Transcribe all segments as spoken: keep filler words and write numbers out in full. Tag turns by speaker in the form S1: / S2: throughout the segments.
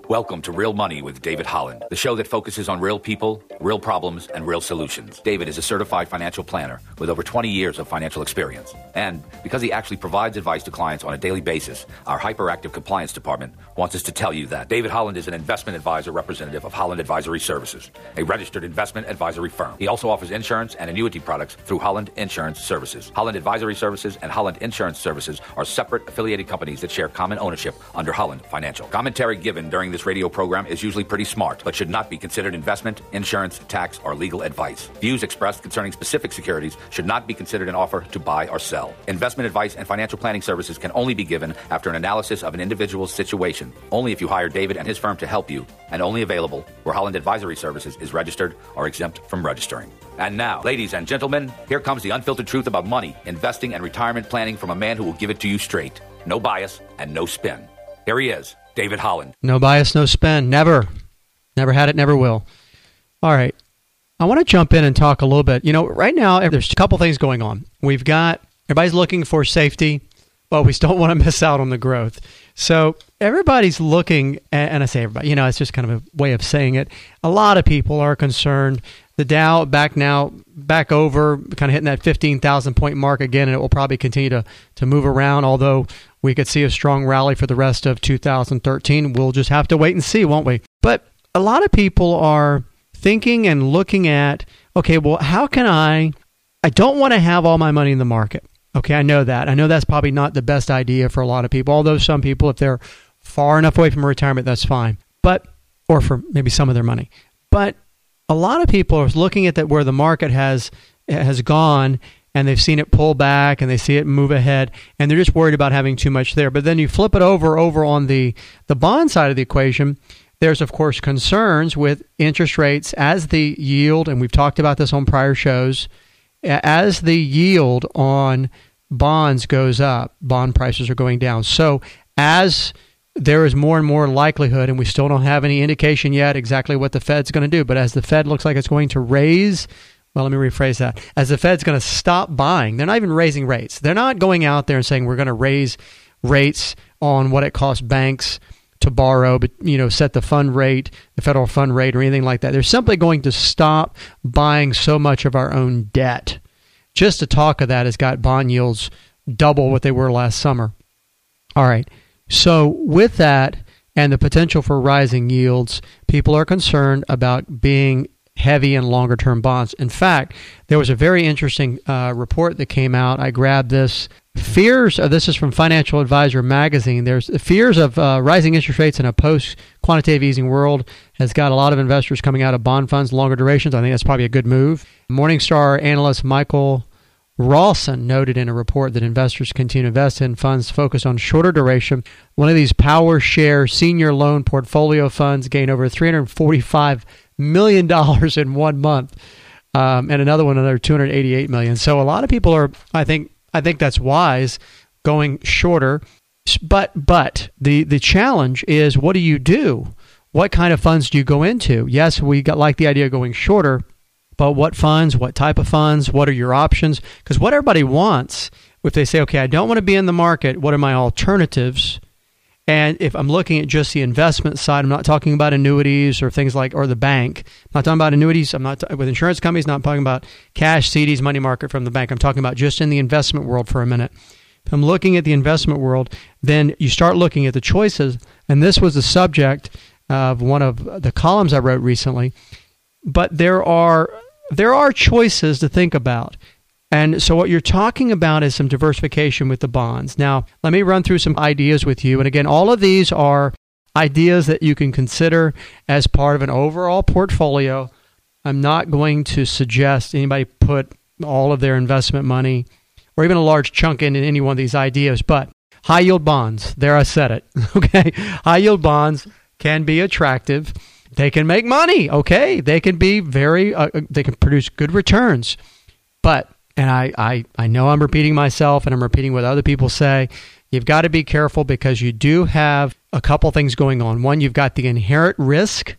S1: Welcome to Real Money with David Holland, the show that focuses on real people, real problems, and real solutions. David is a certified financial planner with over twenty years of financial experience. And because he actually provides advice to clients on a daily basis, our hyperactive compliance department wants us to tell you that David Holland is an investment advisor representative of Holland Advisory Services, a registered investment advisory firm. He also offers insurance and annuity products through Holland Insurance Services. Holland Advisory Services and Holland Insurance Services are separate affiliated companies that share common ownership under Holland Financial. Commentary given during this radio program is usually pretty smart, but should not be considered investment, insurance, tax, or legal advice. Views expressed concerning specific securities should not be considered an offer to buy or sell. Investment advice and financial planning services can only be given after an analysis of an individual's situation, only if you hire David and his firm to help you, and only available where Holland Advisory Services is registered or exempt from registering. And now, ladies and gentlemen, here comes the unfiltered truth about money, investing, and retirement planning from a man who will give it to you straight. No bias and no spin. Here he is, David Holland.
S2: No bias, no spin. Never. Never had it, never will. All right. I want to jump in and talk a little bit. You know, right now, there's a couple things going on. We've got, everybody's looking for safety, but we don't want to miss out on the growth. So everybody's looking, and I say everybody, you know, it's just kind of a way of saying it. A lot of people are concerned. The Dow back now, back over, kind of hitting that fifteen thousand point mark again, and it will probably continue to, to move around, although we could see a strong rally for the rest of two thousand thirteen. We'll just have to wait and see, won't we? But a lot of people are thinking and looking at, okay, well, how can I, I don't want to have all my money in the market. Okay, I know that. I know that's probably not the best idea for a lot of people, although some people, if they're far enough away from retirement, that's fine. But, or for maybe some of their money. But a lot of people are looking at that where the market has has gone, and they've seen it pull back, and they see it move ahead, and they're just worried about having too much there. But then you flip it over over on the, the bond side of the equation. There's, of course, concerns with interest rates as the yield, and we've talked about this on prior shows, as the yield on bonds goes up, bond prices are going down. So as there is more and more likelihood, and we still don't have any indication yet exactly what the Fed's going to do, but as the Fed looks like it's going to raise, well, let me rephrase that. As the Fed's going to stop buying, they're not even raising rates. They're not going out there and saying we're going to raise rates on what it costs banks to borrow, but, you know, set the fund rate, the federal fund rate, or anything like that. They're simply going to stop buying so much of our own debt. Just the talk of that has got bond yields double what they were last summer. All right. So with that and the potential for rising yields, people are concerned about being heavy in longer-term bonds. In fact, there was a very interesting uh, report that came out. I grabbed this. Fears, uh, this is from Financial Advisor magazine. There's fears of uh, rising interest rates in a post-quantitative easing world has got a lot of investors coming out of bond funds, longer durations. I think that's probably a good move. Morningstar analyst Michael Rawson noted in a report that investors continue to invest in funds focused on shorter duration. One of these Power Share senior loan portfolio funds gained over three hundred forty-five million dollars in one month, um, and another one another two hundred eighty-eight million dollars. So a lot of people are, I think, I think that's wise, going shorter. But but the the challenge is, what do you do? What kind of funds do you go into? Yes, we got like the idea of going shorter. But what funds, what type of funds, what are your options? Because what everybody wants, if they say, okay, I don't want to be in the market, what are my alternatives? And if I'm looking at just the investment side, I'm not talking about annuities or things like, or the bank. I'm not talking about annuities. I'm not, with insurance companies, not talking about cash, C Ds, money market from the bank. I'm talking about just in the investment world for a minute. If I'm looking at the investment world, then you start looking at the choices. And this was the subject of one of the columns I wrote recently. But there are... There are choices to think about. And so what you're talking about is some diversification with the bonds. Now, let me run through some ideas with you. And again, all of these are ideas that you can consider as part of an overall portfolio. I'm not going to suggest anybody put all of their investment money or even a large chunk into any one of these ideas, but high yield bonds, there I said it, okay? High yield bonds can be attractive. They can make money, okay? They can be very, uh, they can produce good returns. But, and I, I, I know I'm repeating myself and I'm repeating what other people say, you've got to be careful because you do have a couple things going on. One, you've got the inherent risk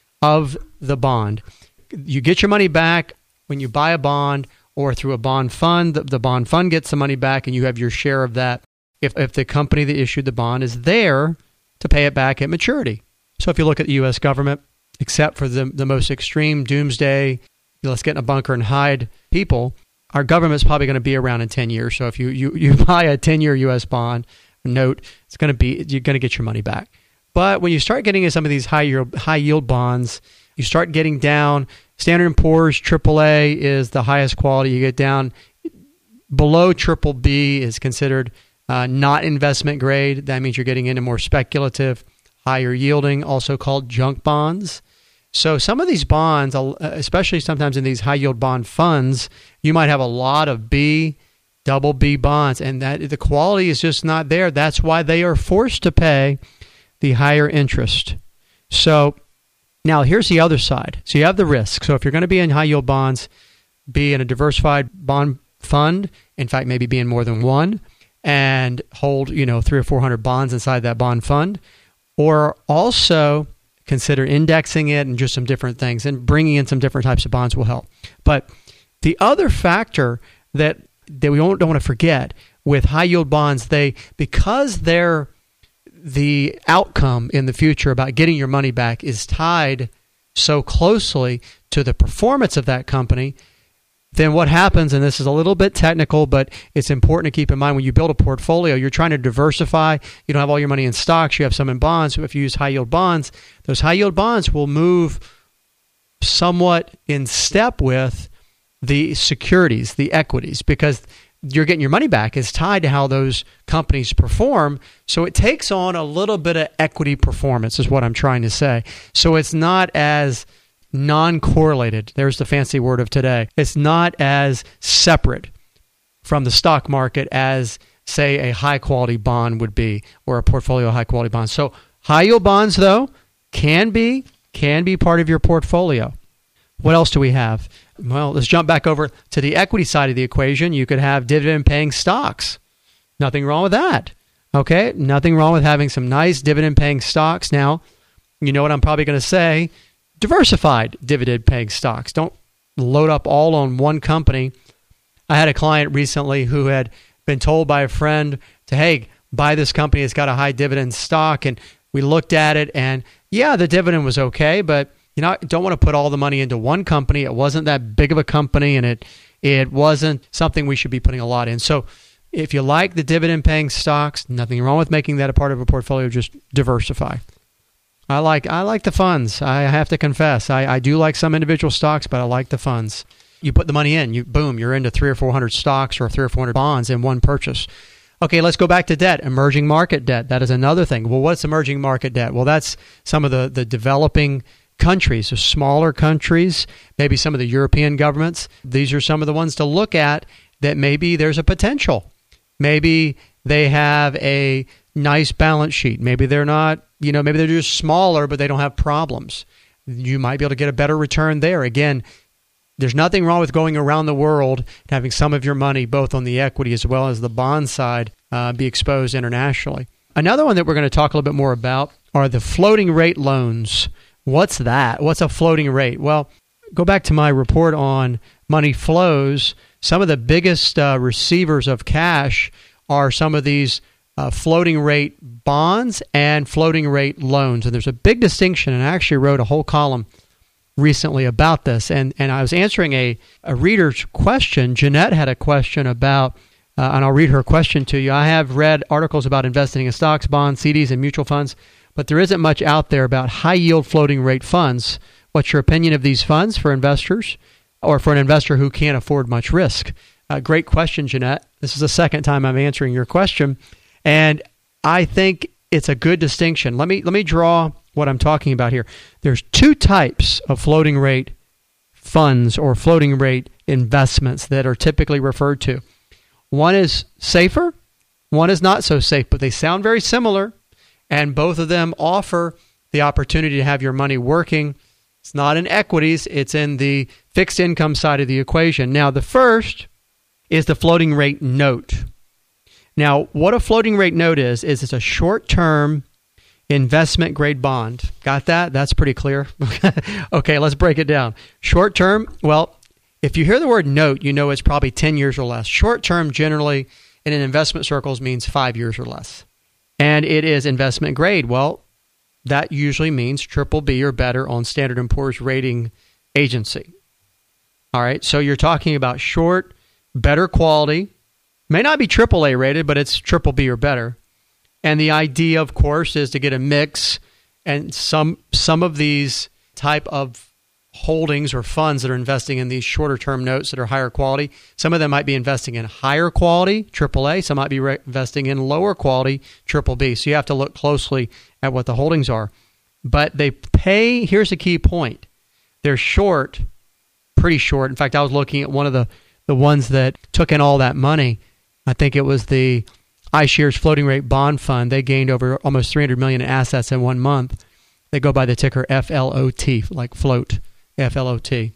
S2: of the bond. You get your money back when you buy a bond or through a bond fund. The, the bond fund gets the money back and you have your share of that if, if the company that issued the bond is there to pay it back at maturity. So if you look at the U S government, except for the, the most extreme doomsday, let's get in a bunker and hide people, our government's probably going to be around in ten years. So if you, you, you buy a ten-year U S bond note, it's going to be, you're going to get your money back. But when you start getting into some of these high yield, high yield bonds, you start getting down, Standard and Poor's triple A is the highest quality. You get down below triple B is considered uh, not investment grade. That means you're getting into more speculative, higher yielding, also called junk bonds. So some of these bonds, especially sometimes in these high yield bond funds, you might have a lot of B, double B bonds, and that the quality is just not there. That's why they are forced to pay the higher interest. So now here's the other side. So you have the risk. So if you're going to be in high yield bonds, be in a diversified bond fund, in fact, maybe be in more than one, and hold, you know, three or four hundred bonds inside that bond fund, or also consider indexing it and just some different things, and bringing in some different types of bonds will help. But the other factor that that we don't, don't want to forget with high yield bonds, they because they're the outcome in the future about getting your money back is tied so closely to the performance of that company, then what happens, and this is a little bit technical, but it's important to keep in mind when you build a portfolio, you're trying to diversify. You don't have all your money in stocks. You have some in bonds. So if you use high yield bonds, those high yield bonds will move somewhat in step with the securities, the equities, because you're getting your money back is tied to how those companies perform. So it takes on a little bit of equity performance is what I'm trying to say. So it's not as non-correlated. There's the fancy word of today. It's not as separate from the stock market as, say, a high-quality bond would be, or a portfolio of high-quality bonds. So high-yield bonds, though, can be can be part of your portfolio. What else do we have? Well, let's jump back over to the equity side of the equation. You could have dividend-paying stocks. Nothing wrong with that. Okay? Nothing wrong with having some nice dividend-paying stocks. Now, you know what I'm probably going to say? Diversified dividend-paying stocks. Don't load up all on one company. I had a client recently who had been told by a friend to, hey, buy this company. It's got a high dividend stock. And we looked at it, and yeah, the dividend was okay, but you know, I don't want to put all the money into one company. It wasn't that big of a company, and it it wasn't something we should be putting a lot in. So if you like the dividend-paying stocks, nothing wrong with making that a part of a portfolio. Just diversify. I like I like the funds. I have to confess. I, I do like some individual stocks, but I like the funds. You put the money in, you boom, you're into three or four hundred stocks or three or four hundred bonds in one purchase. Okay, let's go back to debt. Emerging market debt. That is another thing. Well, what's emerging market debt? Well, that's some of the, the developing countries, the smaller countries, maybe some of the European governments. These are some of the ones to look at that maybe there's a potential. Maybe they have a nice balance sheet. Maybe they're not, you know, maybe they're just smaller, but they don't have problems. You might be able to get a better return there. Again, there's nothing wrong with going around the world and having some of your money, both on the equity as well as the bond side, uh, be exposed internationally. Another one that we're going to talk a little bit more about are the floating rate loans. What's that? What's a floating rate? Well, go back to my report on money flows. Some of the biggest uh, receivers of cash are some of these uh, floating rate bonds and floating rate loans. And there's a big distinction, and I actually wrote a whole column recently about this. And, and I was answering a, a reader's question. Jeanette had a question about, uh, and I'll read her question to you. I have read articles about investing in stocks, bonds, C Ds, and mutual funds, but there isn't much out there about high-yield floating rate funds. What's your opinion of these funds for investors or for an investor who can't afford much risk? Uh, great question, Jeanette. This is the second time I'm answering your question, and I think it's a good distinction. Let me let me draw what I'm talking about here. There's two types of floating rate funds or floating rate investments that are typically referred to. One is safer, one is not so safe, but they sound very similar. And both of them offer the opportunity to have your money working. It's not in equities. It's in the fixed income side of the equation. Now, the first is the floating rate note. Now, what a floating rate note is, is it's a short-term investment grade bond. Got that? That's pretty clear. Okay, let's break it down. Short-term, well, if you hear the word note, you know it's probably ten years or less. Short-term generally in investment circles means five years or less. And it is investment grade. Well, that usually means triple B or better on Standard and Poor's rating agency. All right, so you're talking about short, better quality, may not be triple A rated, but it's triple B or better. And the idea, of course, is to get a mix, and some some of these type of holdings or funds that are investing in these shorter term notes that are higher quality, some of them might be investing in higher quality, triple A, some might be re- investing in lower quality, triple B. So you have to look closely at what the holdings are. But they pay, here's the key point, they're short, pretty short. In fact, I was looking at one of the, the ones that took in all that money. I think it was the iShares Floating Rate Bond Fund. They gained over almost three hundred million dollars in assets in one month. They go by the ticker F L O T, like float, F L O T.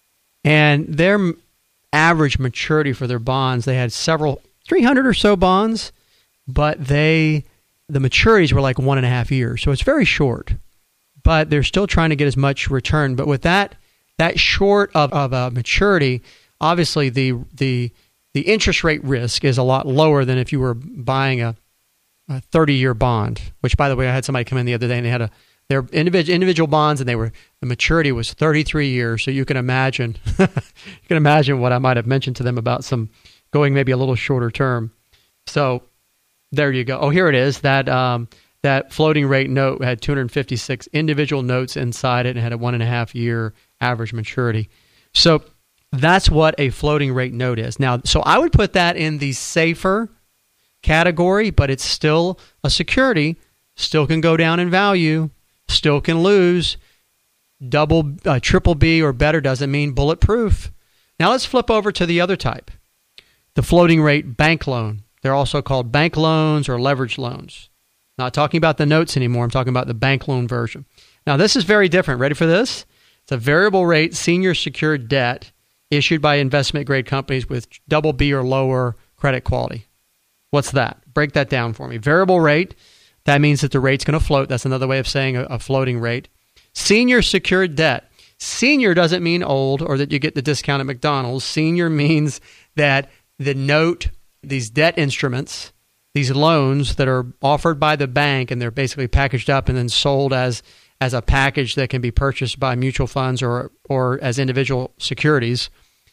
S2: And their average maturity for their bonds, they had several, three hundred or so bonds, but they, the maturities were like one and a half years. So it's very short, but they're still trying to get as much return. But with that, that short of, of a maturity, obviously the, the, the interest rate risk is a lot lower than if you were buying a, a thirty-year bond, which, by the way, I had somebody come in the other day and they had a, their individual individual bonds, and they were, the maturity was thirty-three years. So you can imagine, you can imagine what I might have mentioned to them about some going maybe a little shorter term. So there you go. Oh, here it is. That um, that floating rate note had two hundred fifty-six individual notes inside it and had a one and a half year average maturity. So that's what a floating rate note is. Now, so I would put that in the safer category, but it's still a security, still can go down in value, still can lose. Double, uh, triple B or better doesn't mean bulletproof. Now let's flip over to the other type, the floating rate bank loan. They're also called bank loans or leverage loans. Not talking about the notes anymore. I'm talking about the bank loan version. Now this is very different. Ready for this? It's a variable rate senior secured debt issued by investment grade companies with double B or lower credit quality. What's that? Break that down for me. Variable rate, that means that the rate's going to float. That's another way of saying a, a floating rate. Senior secured debt. Senior doesn't mean old or that you get the discount at McDonald's. Senior means that the note, these debt instruments, these loans that are offered by the bank, and they're basically packaged up and then sold as as a package that can be purchased by mutual funds or or as individual securities,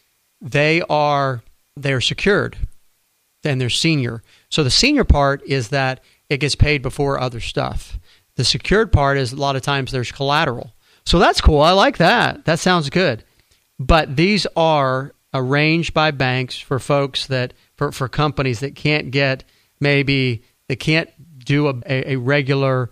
S2: they are they're secured and they're senior. So the senior part is that it gets paid before other stuff. The secured part is a lot of times there's collateral. So that's cool. I like that. That sounds good. But these are arranged by banks for folks that, for, for companies that can't get, maybe they can't do a, a regular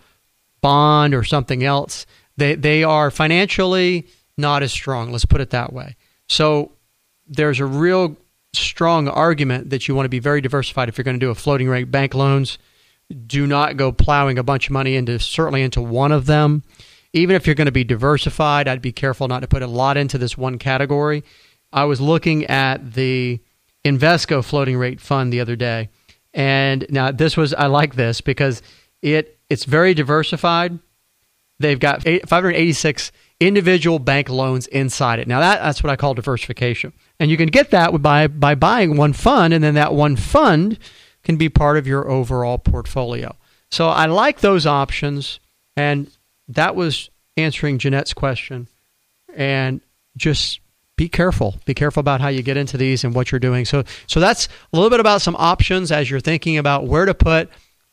S2: bond or something else. They, they are financially not as strong. Let's put it that way. So there's a real strong argument that you want to be very diversified if you're going to do a floating rate bank loans. Do not go plowing a bunch of money into, certainly into one of them. Even if you're going to be diversified, I'd be careful not to put a lot into this one category. I was looking at the Invesco floating rate fund the other day. And now this was, I like this because it it's very diversified. They've got five hundred eighty-six individual bank loans inside it. Now that, that's what I call diversification. And you can get that by, by buying one fund, and then that one fund can be part of your overall portfolio. So I like those options, and that was answering Jeanette's question. And just be careful. Be careful about how you get into these and what you're doing. So so that's a little bit about some options as you're thinking about where to put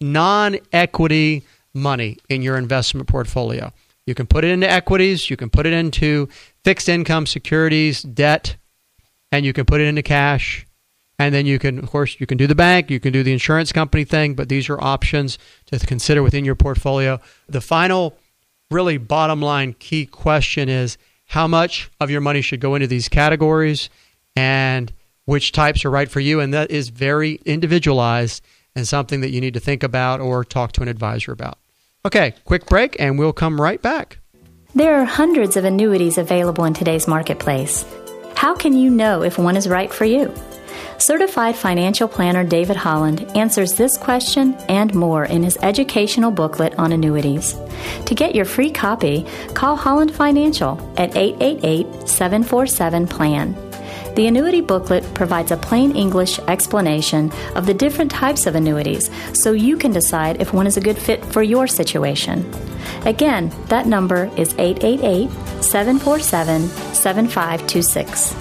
S2: non-equity money in your investment portfolio. You can put it into equities, you can put it into fixed income securities, debt, and you can put it into cash. And then you can, of course, you can do the bank, you can do the insurance company thing, but these are options to consider within your portfolio. The final, really bottom line key question is how much of your money should go into these categories and which types are right for you. And that is very individualized and something that you need to think about or talk to an advisor about. Okay, quick break, and we'll come right back.
S3: There are hundreds of annuities available in today's marketplace. How can you know if one is right for you? Certified financial planner David Holland answers this question and more in his educational booklet on annuities. To get your free copy, call Holland Financial at eight eight eight, seven four seven, P L A N. The annuity booklet provides a plain English explanation of the different types of annuities so you can decide if one is a good fit for your situation. Again, that number is eight eight eight, seven four seven, seven five two six.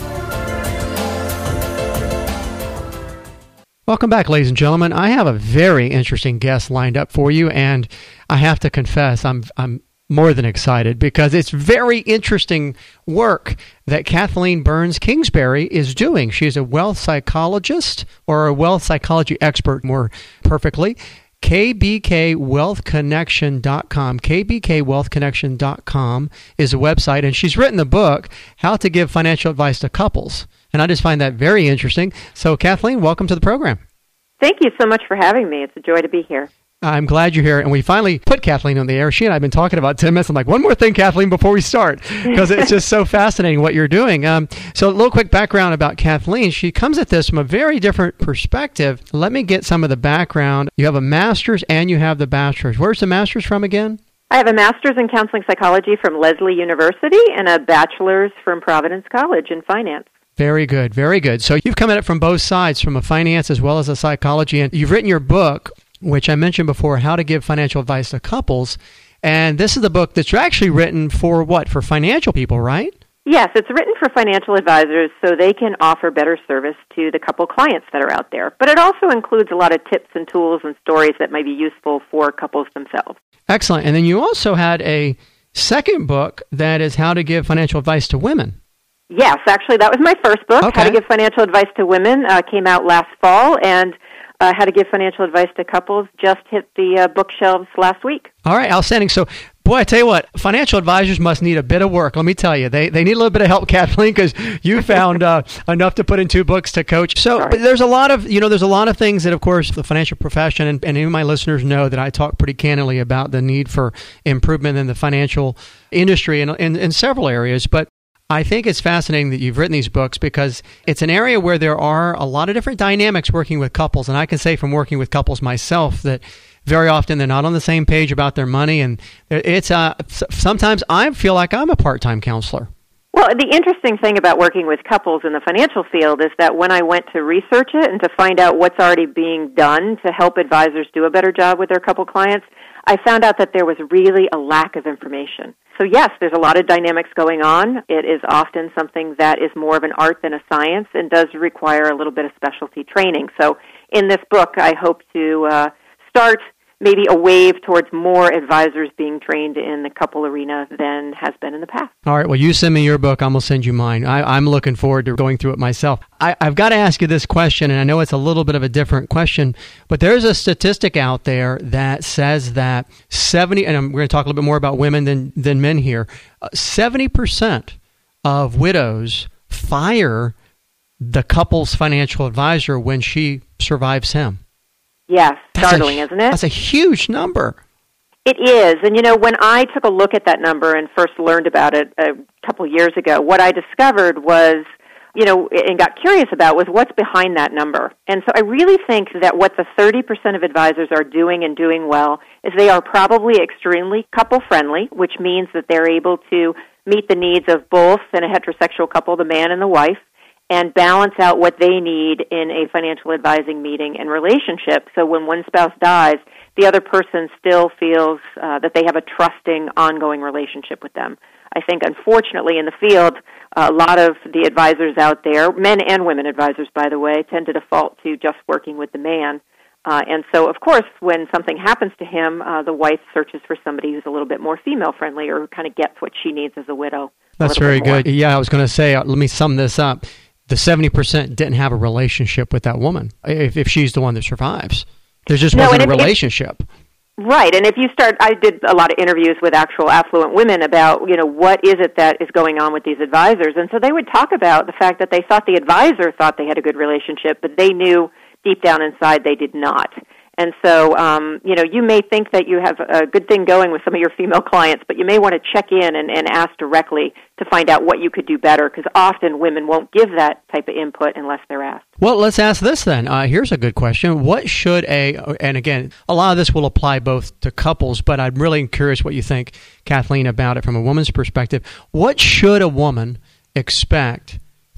S2: Welcome back, ladies and gentlemen. I have a very interesting guest lined up for you, and I have to confess, I'm I'm more than excited because it's very interesting work that Kathleen Burns Kingsbury is doing. She is a wealth psychologist, or a wealth psychology expert more perfectly. K B K wealth connection dot com. K B K wealth connection dot com is a website, and she's written the book, How to Give Financial Advice to Couples. And I just find that very interesting. So, Kathleen, welcome to the program.
S4: Thank you so much for having me. It's a joy to be here.
S2: I'm glad you're here. And we finally put Kathleen on the air. She and I have been talking about ten minutes. I'm like, one more thing, Kathleen, before we start, because it's just so fascinating what you're doing. Um, so a little quick background about Kathleen. She comes at this from a very different perspective. Let me get some of the background. You have a master's and you have the bachelor's. Where's the master's from again?
S4: I have a master's in counseling psychology from Lesley University and a bachelor's from Providence College in finance.
S2: Very good, very good. So you've come at it from both sides, from a finance as well as a psychology, and you've written your book, which I mentioned before, How to Give Financial Advice to Couples, and this is the book that's actually written for what? For financial people, right?
S4: Yes, it's written for financial advisors so they can offer better service to the couple clients that are out there. But it also includes a lot of tips and tools and stories that might be useful for couples themselves. Excellent.
S2: And then you also had a second book that is How to Give Financial Advice to Women.
S4: Yes, actually, that was my first book, okay. How to Give Financial Advice to Women, uh, came out last fall, and uh, How to Give Financial Advice to Couples just hit the uh, bookshelves last week.
S2: All right, outstanding. So, boy, I tell you what, financial advisors must need a bit of work. Let me tell you, they they need a little bit of help, Kathleen, because you found uh, enough to put in two books to coach. So, but there's a lot of you know, there's a lot of things that, of course, the financial profession and, and any of my listeners know that I talk pretty candidly about the need for improvement in the financial industry in in, in several areas, but I think it's fascinating that you've written these books because it's an area where there are a lot of different dynamics working with couples. And I can say from working with couples myself that very often they're not on the same page about their money. And it's uh, sometimes I feel like I'm a part-time counselor.
S4: Well, the interesting thing about working with couples in the financial field is that when I went to research it and to find out what's already being done to help advisors do a better job with their couple clients, I found out that there was really a lack of information. So yes, there's a lot of dynamics going on. It is often something that is more of an art than a science and does require a little bit of specialty training. So in this book, I hope to uh, start maybe a wave towards more advisors being trained in the couple arena than has been in the past.
S2: All right, well, you send me your book, I'm going to send you mine. I, I'm looking forward to going through it myself. I, I've got to ask you this question, and I know it's a little bit of a different question, but there's a statistic out there that says that seventy, and I'm, we're going to talk a little bit more about women than, than men here, uh, seventy percent of widows fire the couple's financial advisor when she survives him.
S4: Yes, startling,
S2: a,
S4: isn't it?
S2: That's a huge number.
S4: It is. And, you know, when I took a look at that number and first learned about it a couple years ago, what I discovered was, you know, and got curious about was what's behind that number. And so I really think that what the thirty percent of advisors are doing and doing well is they are probably extremely couple-friendly, which means that they're able to meet the needs of both in a heterosexual couple, the man and the wife, and balance out what they need in a financial advising meeting and relationship. So when one spouse dies, the other person still feels uh, that they have a trusting, ongoing relationship with them. I think, unfortunately, in the field, uh, a lot of the advisors out there, men and women advisors, by the way, tend to default to just working with the man. Uh, and so, of course, when something happens to him, uh, the wife searches for somebody who's a little bit more female-friendly or kind of gets what she needs as a widow.
S2: That's
S4: a
S2: very good. Yeah, I was going to say, uh, let me sum this up. The seventy percent didn't have a relationship with that woman, if, if she's the one that survives. There just
S4: no,
S2: wasn't a
S4: if,
S2: relationship.
S4: If, right, and if you start, I did a lot of interviews with actual affluent women about, you know, what is it that is going on with these advisors, and so they would talk about the fact that they thought the advisor thought they had a good relationship, but they knew deep down inside they did not. And so, um, you know, you may think that you have a good thing going with some of your female clients, but you may want to check in and, and ask directly to find out what you could do better, because often women won't give that type of input unless they're asked.
S2: Well, let's ask this then. Uh, here's a good question. What should a, and again, a lot of this will apply both to couples, but I'm really curious what you think, Kathleen, about it from a woman's perspective. What should a woman expect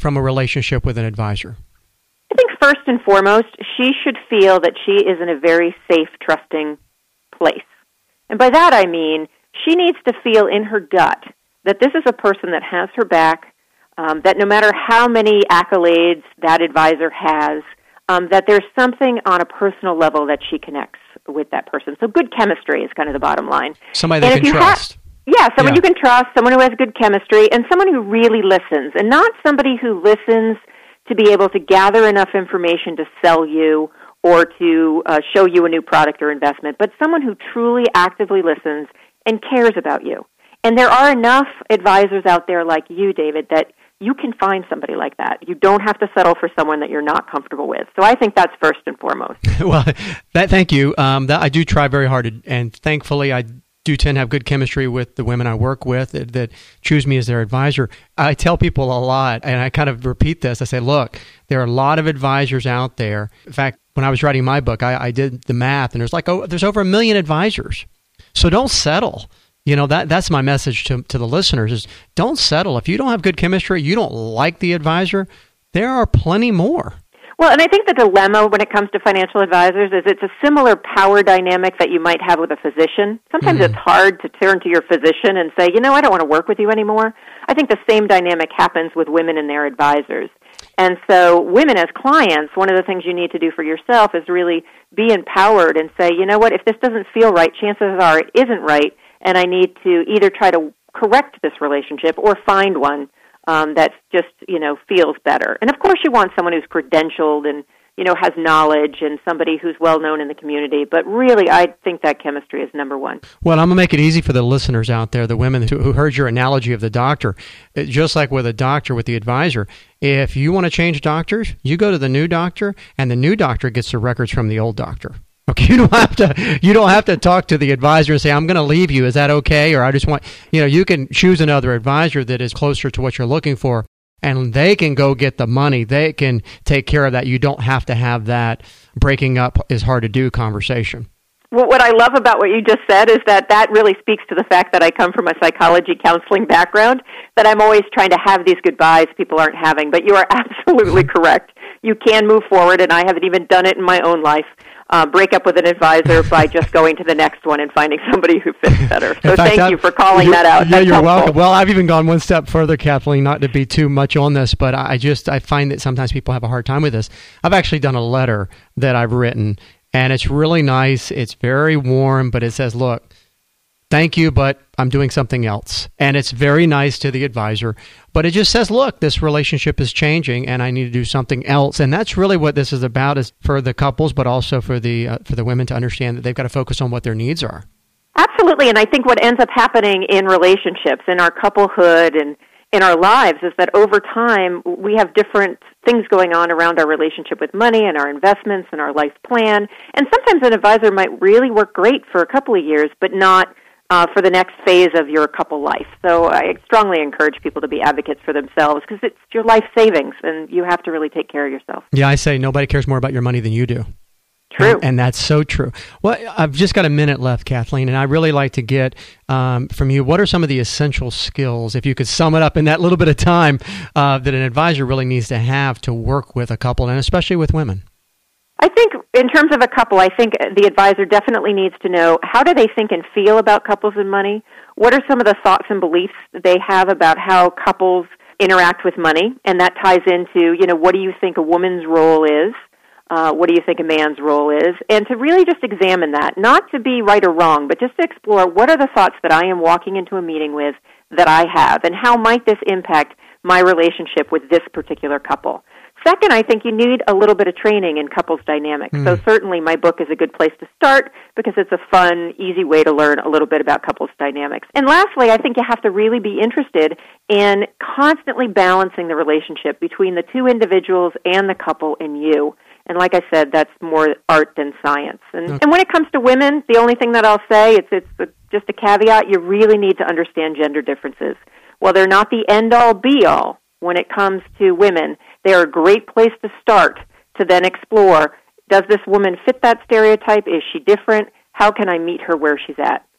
S2: from a relationship with an advisor?
S4: I think first and foremost, she should feel that she is in a very safe, trusting place. And by that I mean she needs to feel in her gut that this is a person that has her back, um, that no matter how many accolades that advisor has, um, that there's something on a personal level that she connects with that person. So good chemistry is kind of the bottom line.
S2: Somebody they can trust.
S4: Ha- yeah, someone
S2: yeah.
S4: you can trust, someone who has good chemistry, and someone who really listens, and not somebody who listens to be able to gather enough information to sell you or to uh, show you a new product or investment, but someone who truly actively listens and cares about you. And there are enough advisors out there like you, David, that you can find somebody like that. You don't have to settle for someone that you're not comfortable with. So I think that's first and foremost.
S2: Well, that, thank you. Um, that, I do try very hard, to, and thankfully I do tend to have good chemistry with the women I work with that, that choose me as their advisor. I tell people a lot, and I kind of repeat this. I say, look, there are a lot of advisors out there. In fact, when I was writing my book, I, I did the math, and there's like, oh, there's over a million advisors. So don't settle. You know, that that's my message to, to the listeners is don't settle. If you don't have good chemistry, you don't like the advisor, there are plenty more.
S4: Well, and I think the dilemma when it comes to financial advisors is it's a similar power dynamic that you might have with a physician. Sometimes mm-hmm. it's hard to turn to your physician and say, you know, I don't want to work with you anymore. I think the same dynamic happens with women and their advisors. And so women as clients, one of the things you need to do for yourself is really be empowered and say, you know what, if this doesn't feel right, chances are it isn't right, and I need to either try to correct this relationship or find one Um, that just, you know, feels better. And of course you want someone who's credentialed and, you know, has knowledge and somebody who's well known in the community. But really, I think that chemistry is number one.
S2: Well, I'm going to make it easy for the listeners out there, the women who, who heard your analogy of the doctor. It, just like with a doctor, with the advisor, if you want to change doctors, you go to the new doctor, and the new doctor gets the records from the old doctor. Okay, you don't have to. You don't have to talk to the advisor and say, "I'm going to leave you. Is that okay?" Or I just want, you know, you can choose another advisor that is closer to what you're looking for, and they can go get the money. They can take care of that. You don't have to have that breaking up is hard to do conversation.
S4: Well, what I love about what you just said is that that really speaks to the fact that I come from a psychology counseling background, that I'm always trying to have these goodbyes people aren't having. But you are absolutely correct. You can move forward, and I haven't even done it in my own life. Uh, break up with an advisor by just going to the next one and finding somebody who fits better. So fact,
S2: thank
S4: that, you for calling that out.
S2: Yeah,
S4: That's
S2: you're
S4: helpful.
S2: welcome. Well, I've even gone one step further, Kathleen, not to be too much on this, but I just I find that sometimes people have a hard time with this. I've actually done a letter that I've written, and it's really nice. It's very warm, but it says, look, thank you, but I'm doing something else. And it's very nice to the advisor, but it just says, look, this relationship is changing and I need to do something else. And that's really what this is about, is for the couples, but also for the uh, for the women to understand that they've got to focus on what their needs are.
S4: Absolutely. And I think what ends up happening in relationships, in our couplehood and in our lives, is that over time we have different things going on around our relationship with money and our investments and our life plan. And sometimes an advisor might really work great for a couple of years, but not Uh, for the next phase of your couple life. So I strongly encourage people to be advocates for themselves because it's your life savings and you have to really take care of yourself.
S2: Yeah, I say nobody cares more about your money than you do.
S4: True.
S2: And, and that's so true. Well, I've just got a minute left, Kathleen, and I'd really like to get um, from you, what are some of the essential skills, if you could sum it up in that little bit of time, uh, that an advisor really needs to have to work with a couple, and especially with women?
S4: I think in terms of a couple, I think the advisor definitely needs to know, how do they think and feel about couples and money? What are some of the thoughts and beliefs that they have about how couples interact with money? And that ties into, you know, what do you think a woman's role is? Uh, what do you think a man's role is? And to really just examine that, not to be right or wrong, but just to explore what are the thoughts that I am walking into a meeting with that I have, and how might this impact my relationship with this particular couple? Second, I think you need a little bit of training in couples dynamics. Mm. So certainly my book is a good place to start because it's a fun, easy way to learn a little bit about couples dynamics. And lastly, I think you have to really be interested in constantly balancing the relationship between the two individuals and the couple and you. And like I said, that's more art than science. And, okay. and when it comes to women, the only thing that I'll say, it's, it's a, just a caveat, you really need to understand gender differences. While they're not the end-all, be-all when it comes to women, they are a great place to start to then explore, does this woman fit that stereotype? Is she different? How can I meet her where she's at?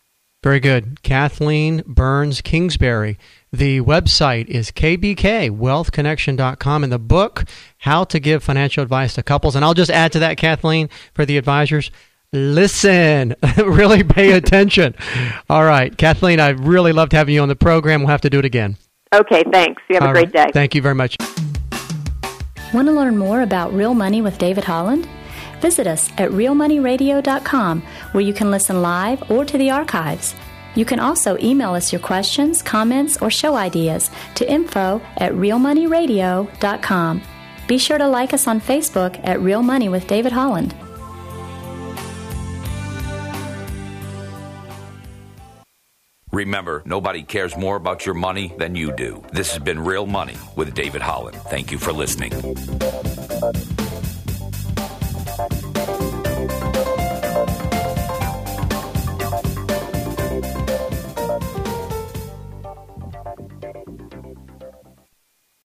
S2: Very good. Kathleen Burns Kingsbury. The website is k b k wealth connection dot com, and the book, How to Give Financial Advice to Couples. And I'll just add to that, Kathleen, for the advisors, listen. Really pay attention. All right. Kathleen, I really loved having you on the program. We'll have to do it again.
S4: Okay, thanks. You have
S2: All
S4: a great
S2: right.
S4: day.
S2: Thank you very much.
S3: Want to learn more about Real Money with David Holland? Visit us at real money radio dot com, where you can listen live or to the archives. You can also email us your questions, comments, or show ideas to info at real money radio dot com. Be sure to like us on Facebook at Real Money with David Holland.
S1: Remember, nobody cares more about your money than you do. This has been Real Money with David Holland. Thank you for listening.